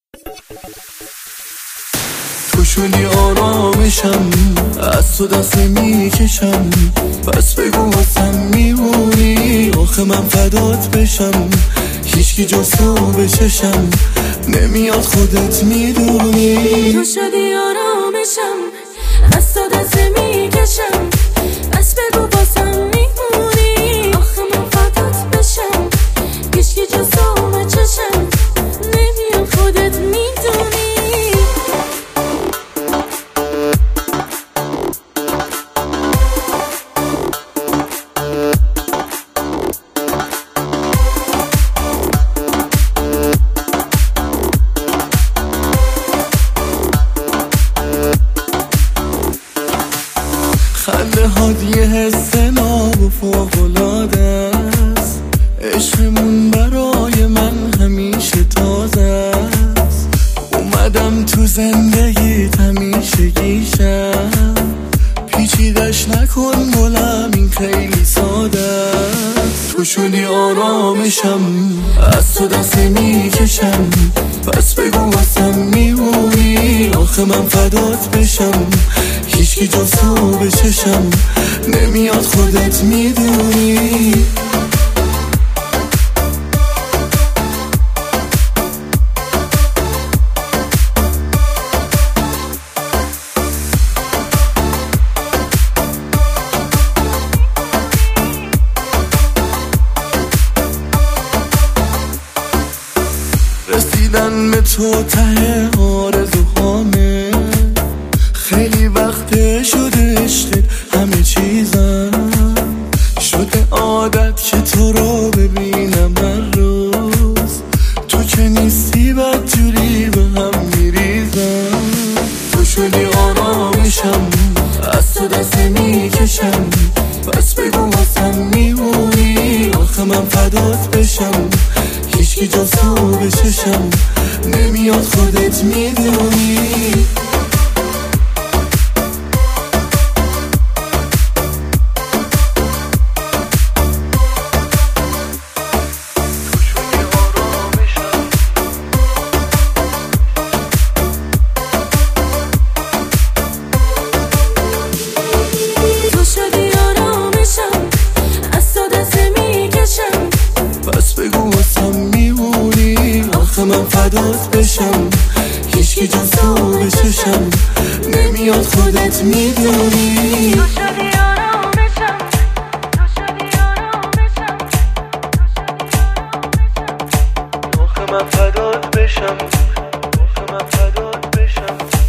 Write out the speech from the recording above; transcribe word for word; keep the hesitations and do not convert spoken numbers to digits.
تو شدی آرامشم، از تو دست میکشم، پس بگو واسم میمونی، آخه من فدات بشم، هیچکی جز تو به چشم نمیاد، خودت میدونی. تو شدی آرامشم، از تو دست میکشم، پس بگو واسم میمونی، آخه من فدات بشم، هیچکی جز تو به چشم نمیاد، خودت میدونی. خنده هات یه حس ناب و فوق‌العاده است، عشقمون برای من همیشه تازه است، اومدم تو زندگیت همیشه گیشم، پیچیدش نکن گلم این خیلی ساده است. تو شدی آرامشم، از تو دست میکشم، پس بگو واسم میمونی، آخه من فدات بشم، هیچکی جز تو به چشم نمیاد، خودت میدونی. رسیدن به تو ته آرزوهامه، خیلی وقت شده عشقت همه چیزم، شده عادت که تو رو ببینم هر روز، تو که نیستی بدجوری به هم میریزم. تو شدی آرامشم، از تو دست میکشم، پس بگو واسم میمونی، آخه من فدات بشم، هیچکی جز تو به چشم نمیاد، خودت میدونی. پس بگو واسم میمونی، آخه من فدات بشم، هیچکی جز تو به چشم نمیاد، خودت میدونی. تو شدی آرامشم، تو شدی آرامشم، آخه من فدات بشم، آخه من فدات بشم.